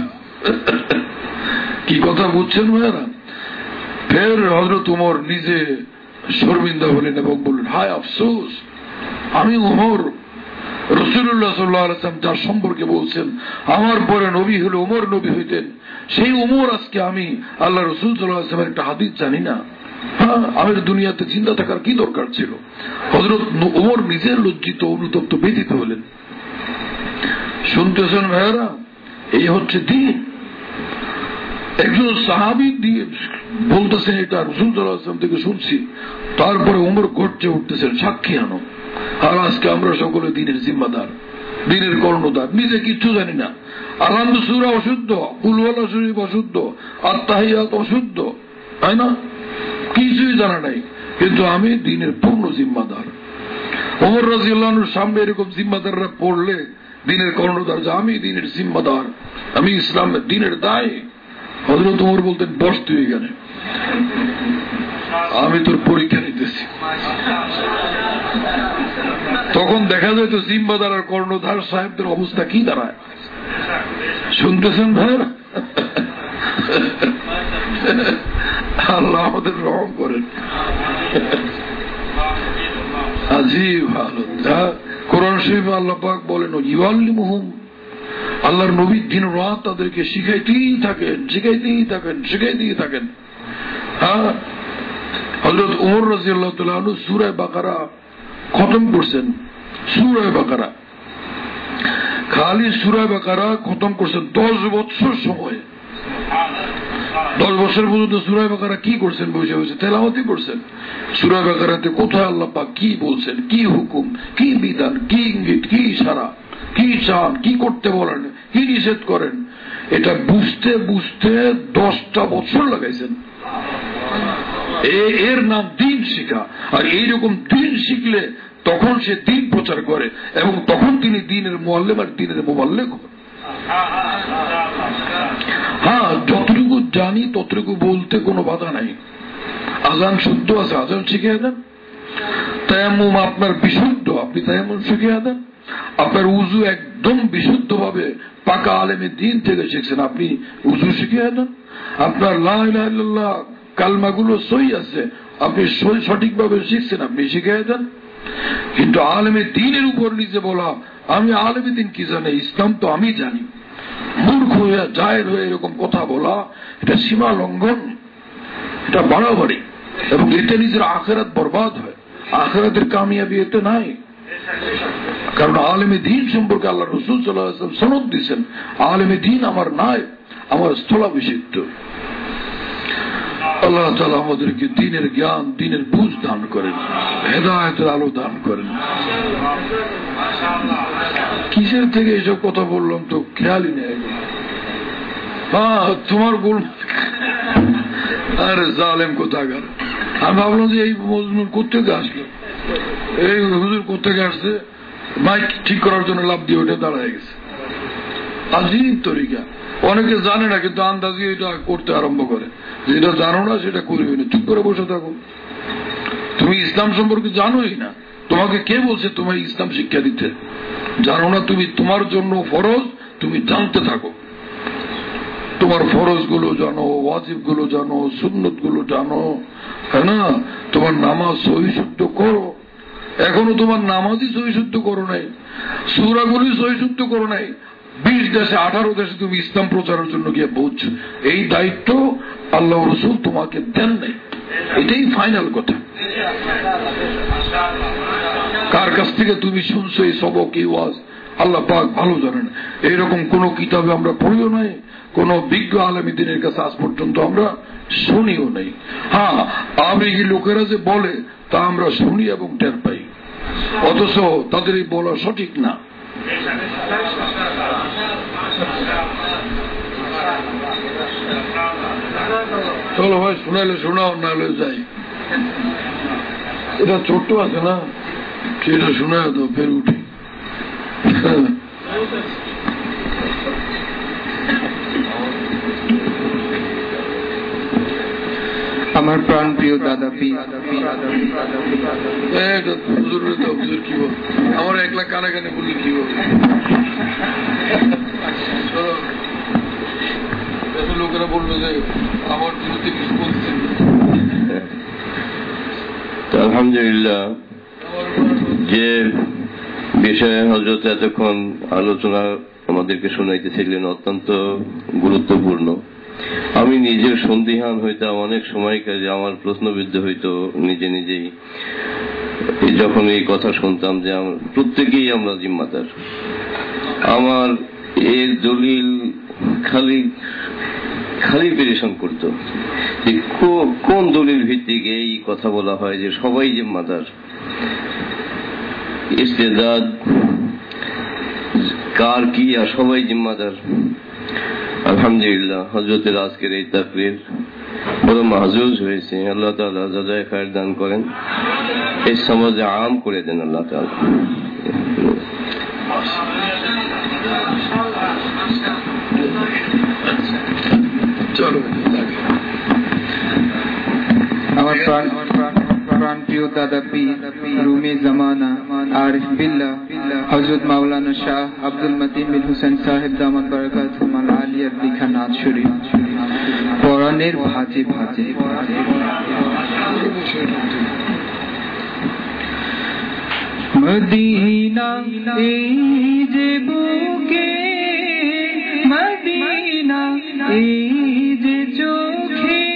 কি কথা বুঝছেন ভাইরা? ফের হযরত ওমর নিজে শর্মিন্দা হলেন এবং বললেন, হায় আফসোস, আমি ওমর, রাসূলুল্লাহ সাল্লাল্লাহু আলাইহি ওয়াসাল্লাম যার সম্পর্কে বলছেন আমার পরে নবী হলে ওমর নবী হইতেন, সেই ওমর আজকে আমি আল্লাহ রাসূল সাল্লাল্লাহু আলাইহি ওয়াসাল্লামের একটা হাদিস জানি না। হ্যাঁ, আমার দুনিয়াতে চিন্তা থাকার কি দরকার ছিল? হযরত ওমর নিজের লজ্জিত, অনুতপ্ত, ব্যথিত হলেন। শুনতেছেন ভাইয়েরা? এই হচ্ছে দিন। একজন সাহাবী দিয়ে বলতেছেন এটা রাসূল সাল্লাল্লাহু আলাইহি ওয়াসাল্লাম থেকে শুনছি, তারপরে ওমর গর্জে উঠতেছেন, সাক্ষী আনো। আর আজকে আমরা সকলে দিনের জিম্মাদার, দিনের কর্ণধার, নিজে কিচ্ছু জানি না। আলহামদু সূরা অশুদ্ধ, কুল ওয়ালা শরীফ অশুদ্ধ, আত-তাহিয়াত অশুদ্ধ, তাই না? কিছুই জানা নাই, কিন্তু আমি দিনের পূর্ণ জিম্মাদার। ওমর রাদিয়াল্লাহু আনহুর সামনে এরকম জিম্মাদাররা পড়লে দিনের কর্ণধার, যে আমি দিনের জিম্মাদার, আমি ইসলামের দিনের দায়ী। হযরত ওমর বলতেন, বস তুই এখানে। আমি তোর পরীক্ষা নিতেছি। তখন দেখা যায় তো জিম্বাদার আর কর্ণধার সাহেবদের অবস্থা কি দাঁড়ায়। শুনতেছেন ভাইরা? আল্লাহ আমাদের রহম করেন। আজিব হালত। কোরআন শরীফে আল্লাহ পাক বলেন ইউআল্লিমুহুম, আল্লাহর নবী দিন রাত তাদেরকে শিখাইতেই থাকেন, শিখাইতেই থাকেন, শিখাইতেই থাকেন। হ্যাঁ, হযরত ওমর রাদিয়াল্লাহু তাআলা আনহু সূরা বাকারা খতম করছেন। সূরা বাকারা, খালি সূরা বাকারা খতম করছেন 10 বছর সময়। 10 বছর পর্যন্ত সূরা বাকারা কি করছেন? বসে বসে তেলাওয়াতই করছেন। সূরা বাকারাতে কোথায় আল্লাহ পাক কি বলছেন, কি হুকুম, কি বিধান, কি ইঙ্গিত, কি ইশারা, কি চান, কি করতে বলেন, কি নিষেধ করেন, এটা বুঝতে বুঝতে 10টা বছর লাগাইছেন। এর নাম দিন শিখা। আর এইরকম দিন শিখলে তখন সে দিন প্রচার করে এবং তখন তিনি দিনের মুআল্লিম আর দিনের মুবাল্লিগ। হ্যাঁ, যতটুকু জানি ততটুকু বলতে কোনো বাধা নাই। আজান শুদ্ধ আছে, আজান শিখিয়ে দেন। তায়াম্মুম আপনার বিশুদ্ধ, আপনি তায়াম্মুম শিখিয়ে দেন। আপনার উযু একদম বিশুদ্ধ ভাবে পাকা আলেমে দিন থেকে শিখছেন, আপনি উযু শিখিয়ে দেন। আপনার লা ইলাহা ইল্লাল্লাহ কালমাগুলো সহি আছে, আপনি সঠিকভাবে শিখছেন, আপনি শিখিয়ে দেন। কিন্তু আলেমে দিনের উপর নিজে বলা আমি আলেমে দিন কি জানি, ইসলাম তো আমি জানি, মূর্খ হয়ে জায়ের হয়ে এরকম কথা বলা, এটা সীমা লঙ্ঘন, এটা বাড়াবাড়ি, এবং এতে নিজের আখিরাত বরবাদ হয়। আখিরাতের কামিয়াবি এতে নাই। কারণ আলেমে দিন সম্পর্কে আল্লাহ রাসূল সাল্লাল্লাহু আলাইহি ওয়াসাল্লাম সনদ দিয়েছেন, আলেমে দিন আমার নাই, আমার স্থলাভিষিক্ত। আল্লাহ তাআলা আমাদেরকে দ্বীনের জ্ঞান, দ্বীনের বুঝ দান করেন, হেদায়েতের আলো দান করেন। কিসের থেকে এসব কথা বললাম তো খেয়ালই নেই। হ্যাঁ, তোমার গোল। আরে জালেম কোথাকার। আমি ভাবলাম যে এই মজনুর কোত্থেকে আসলো, এই হুজুর কোত্থেকে আসছে, মাইক ঠিক করার জন্য লাভ দিয়ে ওটা দাঁড়ায় গেছে। আজীব তরিকা। অনেকে জানে না, কিন্তু আন্দাজি এটা করতে আরম্ভ করে। যেটা জানো না সেটা করবে না, চুপ করে বসে থাকো। তুমি ইসলাম সম্পর্কে জানোই না, তোমাকে কে বলছে তোমার ইসলাম শিক্ষা দিতে? জানো না তুমি, তোমার জন্য ফরজ তুমি জানতে থাকো। তোমার ফরজ গুলো জানো, ওয়াজিব গুলো জানো, সুন্নত গুলো জানো, হ্যাঁ না? তোমার নামাজ সহি শুদ্ধ করো। এখনো তোমার নামাজই সহি শুদ্ধ করো নাই, সূরাগুলি সহি শুদ্ধ করো নাই। 20 দেশে 18 দেশে তুমি ইসলাম প্রচারের জন্য গিয়ে পৌঁছো। এই দায়িত্ব আল্লাহ রাসূল তোমাকে দেন নাই, এটাই ফাইনাল কথা। কার কাছ থেকে তুমি শুনছো এই সবক, এই ওয়াজ, আল্লাহ পাক ভালো জানেন। এইরকম কোন কিতাবে আমরা পড়িও নাই, কোন বিজ্ঞ আলেম দ্বীনের কাছে আজ পর্যন্ত আমরা শুনিও নাই। হ্যাঁ, আবেগী লোকেরা যে বলে তা আমরা শুনি এবং টের পাই, অথচ তাদের এই বলা সঠিক না। চলো ভাই, শোনাইলে শোনাও, নাহলে যাই। এটা ছোট্ট আছে না, সেটা শোনায় তো ফের উঠি। আমার প্রাণ প্রিয় দাদা পীর, কি বল, আমার একলা কানে কানে বললি কি বল? লোকেরা বললো যে আমার বিরুদ্ধে কিছু বলছেন। আলহামদুলিল্লাহ, যে বিষয়ে হযরত এতক্ষণ আলোচনা আমাদেরকে শোনাইতেছিলেন অত্যন্ত গুরুত্বপূর্ণ। আমি নিজের সন্দিহান হইতাম অনেক সময়, কাজে আমার প্রশ্নবিদ্ধ হইতো নিজে নিজেই যখন এই কথা শুনতাম যে প্রত্যেকেই আমরা জিম্মাদার। আমার এর দলিল খালি খালি পেরেশান করতো যে কোন দলিল ভিত্তিক এই কথা বলা হয় যে সবাই জিম্মাদার। ইস্তেদাদ কার কি, আর সবাই জিম্মাদার। আলহামদুলিল্লাহ, হযরতের আজকের এই তাকরীর বড় মাহজুজ হয়েছে। আল্লাহ তাআলা জাযায়ে খায়ের দান করেন, এই সমাজে আম করে দেন আল্লাহ তাআলা। আমার আমার প্রাণ প্রিয় দাদা পীর রুমে জামানা আরিফ বিল্লাহ হযরত মাওলানা শাহ আব্দুল মতিন বিন হুসাইন সাহেব দামাত বারাকাতুহুম আল আলিয়ার লিখা নাত শরীফ পরাণের ভাঁজে ভাঁজে। মদিনা এই যে বুকে, মদিনা এই যে চোখে,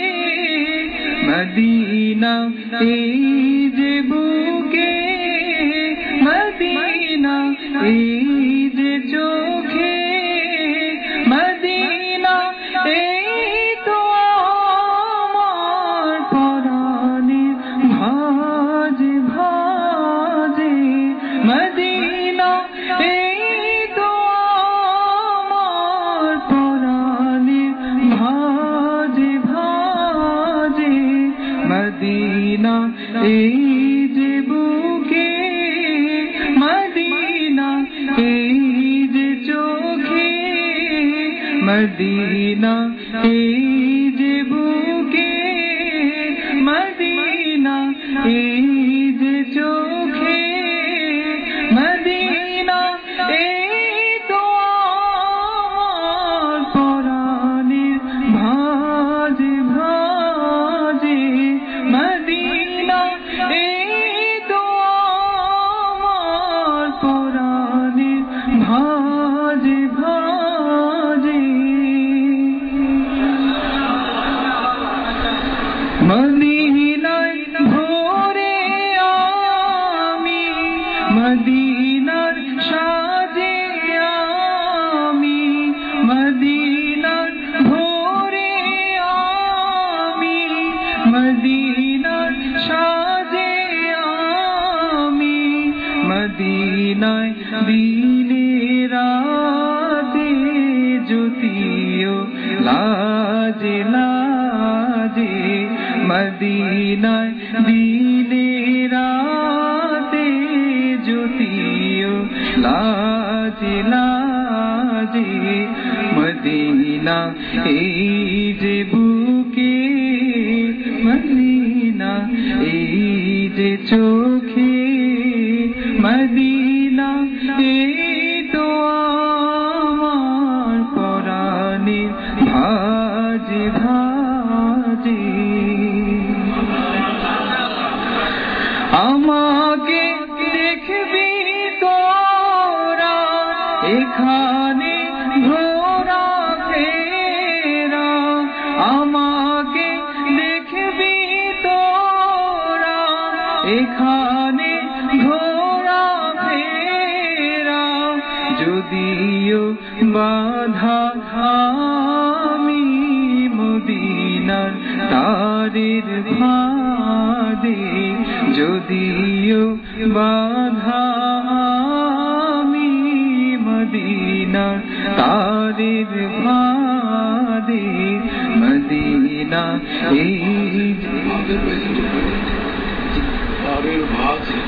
মদিনা এই যে বুকে, মদিনা এই যে চোখে, মদিনা এই তো আমার পরাণের ভাঁজে ভাঁজে, মদিনা এই তো আমার পরাণের ভাঁজে ভাঁজে, মদিনা এই যে বুকে, মদিনা এই যে চোখে, মদিনা এই যে বুকে, মদিনা এই যে চোখে, মদিনা এই তো আমার পরাণের ভাঁজে ভাঁজে, মদিনা এই তো আমার পরাণের ভাঁজে ভাঁজে। মদিনায় ভোরে আমি, মদিনার সাজে আমি, মদিনার ভোরে আমি, মদিনার সাজে আমি, মদিনায় দিনে রাতে জ্যোতিও লাজে লাজে, মদিনায় দিনে রাতে জ্যোতিও লাজে লাজে, মদিনা এই যে বুকে, মদিনা এই যে চোখে, মদিনা এই তো আমার পরাণের ভাঁজে ভাঁজে। আমাকে দেখবি তোরা এখানে ঘোরা ফেরা, আমাকে দেখবি তোরা এখানে ঘোরা ফেরা, যদিও বাধা আমি মদিনার তারের ফাঁদে, যদিও বাধা আমি মদিনার তারের ফাঁদে, মদিনা এই তারের ভাঁজে।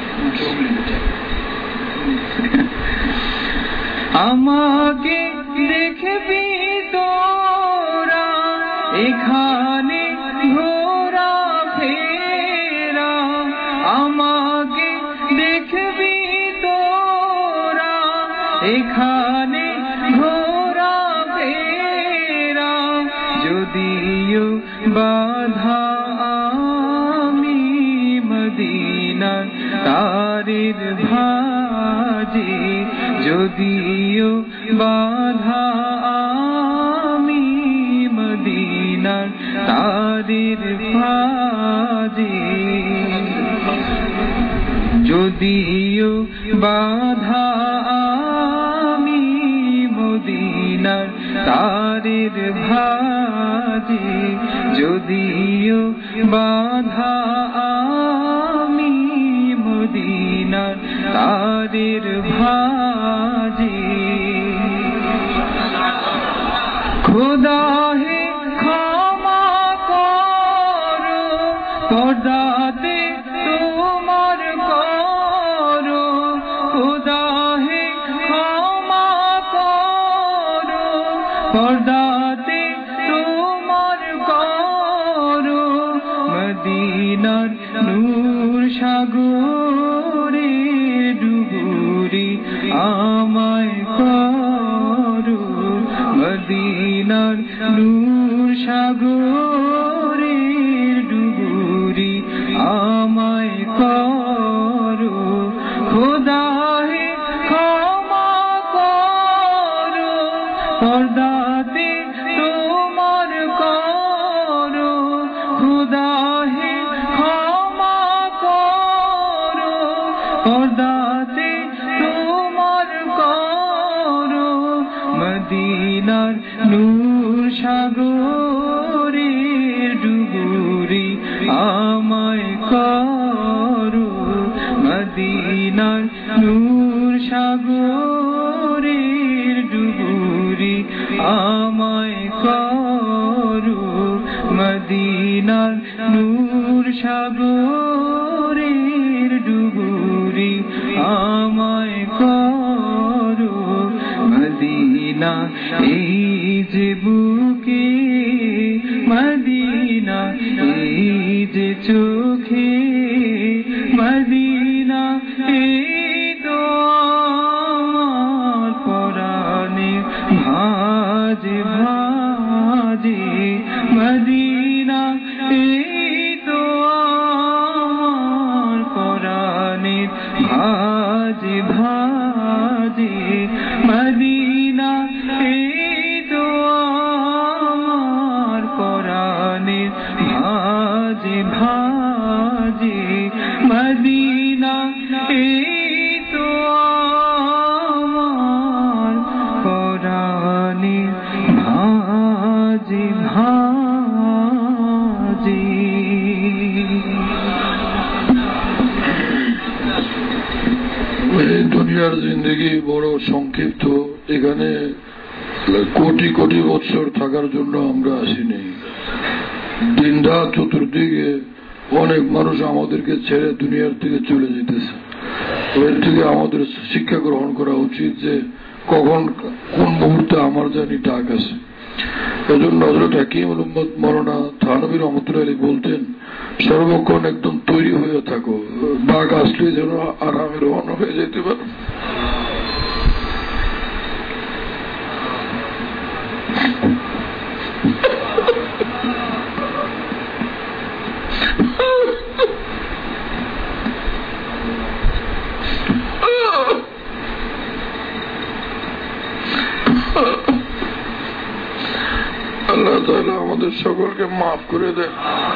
আমাকে দেখবি তোরা এখানে ঘোরা ফেরা, আমাকে দেখবি তোরা এখানে ঘোরা ফেরা, যদিও বাধা আমি মদিনার তারের ভাঁজে, যদিও বাধা আমি মদিনার তারের ভাঁজে, যদিও বাধা আমি মদিনার তারের ভাঁজে, যদিও বাধা আমি মদিনার তারের ভাঁজে। খোদা হে ক্ষমা করো, পর্দাতে তোমার করো, খোদা হে ক্ষমা করো, পর্দাতে তোমার করো, মদিনা মদিনার নূর সাগরে ডুবুরি আমায় করো মদিনার নূর সাগরে ডুবুরি আমায় করো খোদা হে ক্ষমা করো পর্দাতে তোমার করো খোদা হে ক্ষমা করো পর্দাতে তোমার করো মদিনার নূর সাগরে ডুবুরি আমায় করো মদিনার নূর সাগরে ডুবুরি আমায় করো মদিনার নূর সাগরে ডুবুরি আমায় করো মদিনা এই যে বুকে মদিনা এই যে চোখে মদিনা এই তো আমার পরাণে ভাজে ভাজে মদিনা এই তো আমার পরাণে ভাজে ভাজে মদিনা এই তো আমার পরাণে ভাজে ভাজে মদিনা এই তো আমার পরাণে ভাজে ভাজে। এই দুনিয়ার জিন্দগি বড় সংক্ষিপ্ত, এখানে কোটি কোটি বছর থাকার জন্য আমরা আসিনি। দিন রাত চতুর্দিকে অনেক মানুষ আমাদেরকে ছেড়ে দুনিয়ার থেকে চলে যেতেছে। এর থেকে আমাদের শিক্ষা গ্রহণ করা উচিত যে কখন কোন মুহূর্তে আমার জানি ডাক আসে। এজন্য হযরত হাকিম উম্মত মাওলানা থানভী রহমতুল্লাহ আলাইহি বলতেন, সর্বক্ষণ একদম তৈরি হয়ে থাকো, ডাক আসলে যেন আরামে রওনা হয়ে যেতে পারো। আল্লাহ তাআলা আমাদের সকলকে মাফ করে দেন,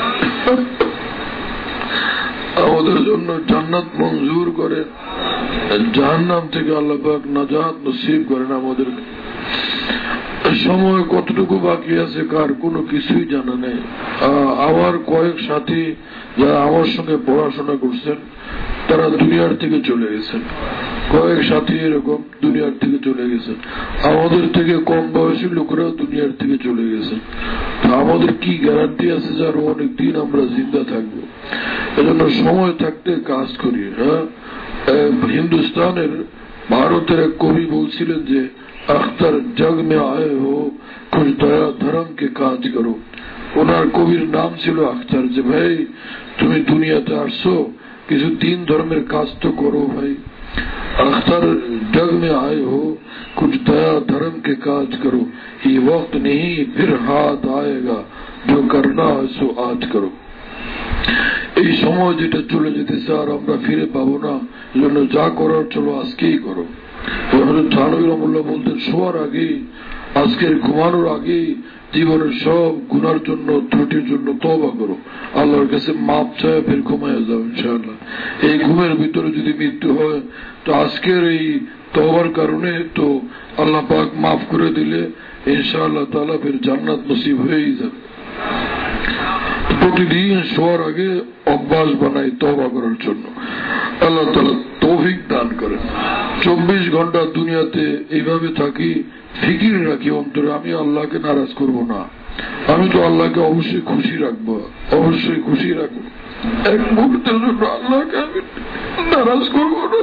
আমাদের জন্য জান্নাত মঞ্জুর করেন, জাহান্নাম থেকে আল্লাহ পাক নাজাত নসিব করেন আমাদেরকে। সময় কতটুকু বাকি আছে কার কোনো কিছুই জানা নেই। আমার কয়েক সাথী যারা আমার সঙ্গে পড়াশোনা করছেন তারা দুনিয়ার থেকে চলে গেছেন, কয়েক সাথী এরকম দুনিয়ার থেকে চলে গেছেন। আমাদের থেকে কম বয়সী লোকেরাও দুনিয়ার থেকে চলে গেছেন। আমাদের কি গ্যারান্টি আছে যে আরো অনেকদিন আমরা জিন্দা থাকবো? এজন্য সময় থাকতে কাজ করি। হিন্দুস্তানের ভারতের এক কবি বলছিলেন যে আখতার জগ মে আয়ে হো কুছ দয়া ধর্ম কে কাজ করো। ওনার কবির নাম ছিল আখতার, যে ভাই তুমি দুনিয়াতে আসছো কিছু দিন ধর্মের কাজ তো করো ভাই। अख्तर जग में आए हो कुछ दया धर्म के काज करो, ये वक्त नहीं फिर हाथ आएगा जो करना है सो आज करो। এই সময় যেটা চলে যেতেছে আর আমরা ফিরে পাবো না, এজন্য যা করার চলো আজকেই করো। থানভী রহমতুল্লাহ বলতেন, শোয়ার আগে আজকের ঘুমানোর আগে জীবনের সব গুনার জন্য ত্রুটির জন্য তওবা করো, আল্লাহর কাছে মাপ চায়, ফের ঘুমায় যাও ইনশাআল্লাহ। এই ঘুমের ভিতরে যদি মৃত্যু হয় তো আজকের এই তওবার কারণে তো আল্লাহ পাক মাফ করে দিলে ইনশাআল্লাহ তাআলা ফের জান্নাত নসিব হয়েই যাবে। প্রতিদিন শোয়ার আগে অভ্যাস বানাই তওবা করার জন্য, আল্লাহ তাআলা তৌফিক দান করেন। 24 ঘন্টা দুনিয়াতে এইভাবে থাকি, ফিকির রাখি অন্তরে আমি আল্লাহকে নারাজ করব না, আমি তো আল্লাহকে অবশ্যই খুশি রাখবো, অবশ্যই খুশি রাখবো, এক মুহূর্তের জন্য আল্লাহকে আমি নারাজ করবো না।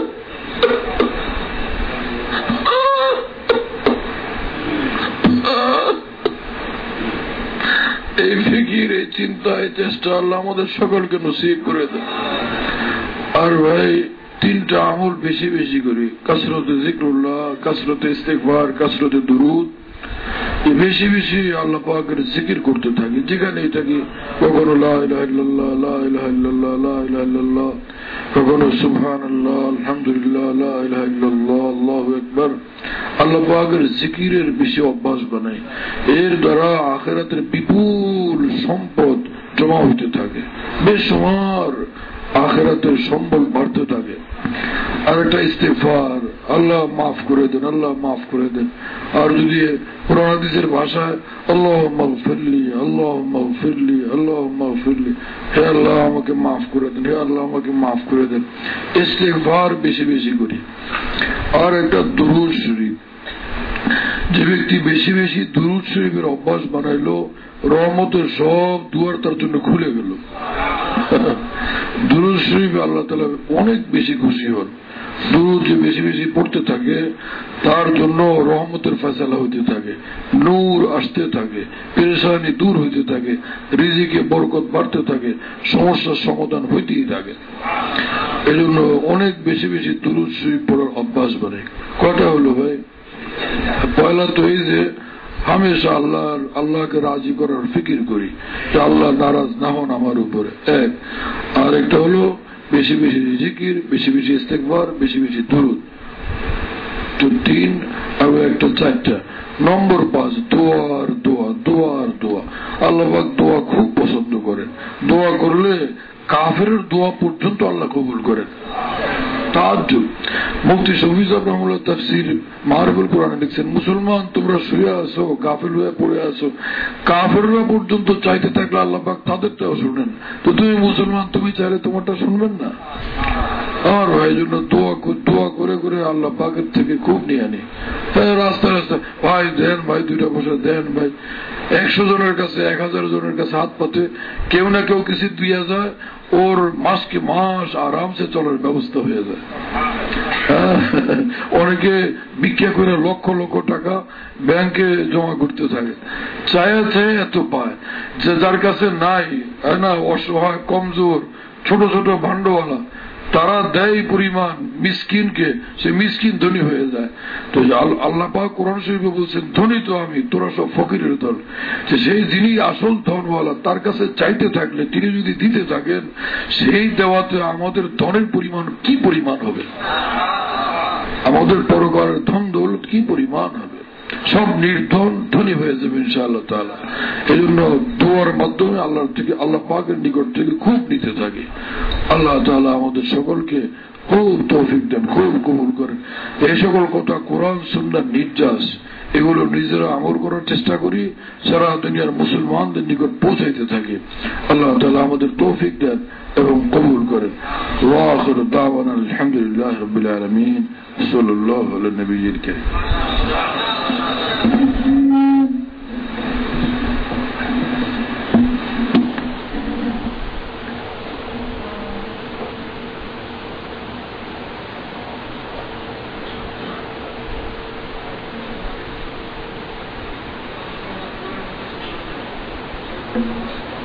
এই ফিকির, এই চিন্তা, এই চেষ্টা আল্লাহ আমাদের সকলকে নসিব করে দেন। আর ভাই 3টা আমল বেশি বেশি করি, কাসরতে জিক্রুল্লাহ, কাসরতে ইস্তেগফার, কাসরতে দুরুদ। বেশি বেশি আল্লাহ পাকের জিকির করতে থাকি, যেখানেই থাকি। কখনো লা ইলাহা ইল্লাল্লাহ, লা ইলাহা ইল্লাল্লাহ, লা ইলাহা ইল্লাল্লাহ, কখনো সুবহানাল্লাহ, আলহামদুলিল্লাহ, লা ইলাহা ইল্লাল্লাহ, আল্লাহু আকবার। আল্লাহ পাকের জিকিরের বেশি অভ্যাস বানাই। এর দ্বারা আখিরাতের বিপুল সম্পদ জমা হইতে থাকে, বেশমার আখিরাতের সম্বল বাড়তে থাকে। আর একটা ইস্তেগফার, আল্লাহ মাফ করে দেন, আল্লাহ মাফ করে দেন। আর যদি কোরআন হাদিসের ভাষায় আল্লাহুম্মা গফিরলি, আল্লাহুম্মা গফিরলি, আল্লাহুম্মা গফিরলি, হে আল্লাহ আমাকে মাফ করে দেন, হে আল্লাহ আমাকে মাফ করে দেন। ইস্তেগফার বেশি বেশি করি। আর একটা দুরূদ শরীফ, যে ব্যক্তি বেশি বেশি দুরূদ শরীফের অভ্যাস বানাইলো, রহমতের সব দুয়ার তার জন্য খুলে গেল। দুরূদ শরীফে আল্লাহ তাআলা অনেক বেশি খুশি হন। দুরূদ যে বেশি বেশি পড়তে থাকে তার জন্য রহমতের ফয়সালা হইতে থাকে, নূর আসতে থাকে, পেরেশানি দূর হইতে থাকে, রিজিকে বরকত বাড়তে থাকে, সমস্যার সমাধান হইতেই থাকে। এই জন্য অনেক বেশি বেশি দুরূদ শরীফ পড়ার অভ্যাস বাড়ে। কয়টা হলো ভাই? পয়লা তো এই যে হামেশা আল্লাহকে রাজি করার ফিকির করি, যে আল্লাহ নারাজ না হন আমার উপরে, এক। আর একটা হলো বেশি বেশি জিকির, বেশি বেশি ইস্তেগফার, বেশি বেশি দুরূদ। তো 3 আর একটা 4টা। নম্বর 5 দোয়ার দোয়া, দোয়ার দোয়া। আল্লাহ পাক দোয়া খুব পছন্দ করেন। দোয়া করলে কাফেরের দোয়া পর্যন্ত আল্লাহ কবুল করেন। তাজ্জুব, মুফতি শফি সাহেব রহমাতুল্লাহ তাফসীর মারুফুল কোরআনে লিখছেন, মুসলমান তোমরা শুয়ে আছো, গাফিল হয়ে পড়ে আছো, কাফেররা পর্যন্ত চাইতে থাকলে আল্লাহ পাক তাদেরটাও শুনেন। তো তুমি মুসলমান, তুমি চাইলে তোমারটা শুনবেন না? আর ভাই জন্য দোয়া করে করে আল্লাহ পাকের থেকে খুব নিয়ে আনি। রাস্তা রাস্তা ভাই দেন, ভাই 2টা পয়সা দেন ভাই। 100 জনের কাছে, 1000 জনের কাছে হাত পাতে কেউ না কেউ কিছু দিয়ে যায়, ওর মাসকে মাস আরামসে চলার ব্যবস্থা হয়ে যায়। অনেকে ভিক্ষা করে লক্ষ লক্ষ টাকা ব্যাংকে জমা করতে থাকে, চাইছে এত পায়। যে যার কাছে নাই না, অসহায়, কমজোর, ছোট ছোট ভান্ডওয়ালা, তারা দেয় পরিমাণ মিসকিনকে, সে মিসকিন ধনী হয়ে যায়। তো আল্লাহ পাক কোরআন শরীফে বলছেন, ধনী তো আমি, তোরা সব ফকিরের দল। যে সেই যিনি আসল ধনওয়ালা, তার কাছে চাইতে থাকলে তিনি যদি দিতে থাকেন, সেই দেওয়াতে আমাদের ধনের পরিমাণ কি পরিমাণ হবে, আমাদের পরকালের ধন দৌলত কি পরিমাণ হবে, সব নির্ধন ধনী হয়ে যাবে ইনশাআল্লাহ তাআলা। এই জন্য দোয়ার মাধ্যমে আল্লাহর থেকে, আল্লাহ পাকের নিকট থেকে খুব নিতে থাকে। আল্লাহ তাআলা আমাদের সকলকে খুব তৌফিক দেন, খুব কবুল করেন। এই সকল কথা কোরআন সুন্নাহর নির্যাস, এগুলো নিজেরা আমল করার চেষ্টা করি, সারা দুনিয়ার মুসলমানদের নিকট পৌঁছাইতে থাকি। আল্লাহ তাআলা আমাদের তৌফিক দেন এবং কবুল করেন। ওয়া আখিরু দাওয়ানা আলহামদুলিল্লাহি রাব্বিল আলামিন। সাল্লাল্লাহু আলা নবিয়্যিল কারীম। Thank you.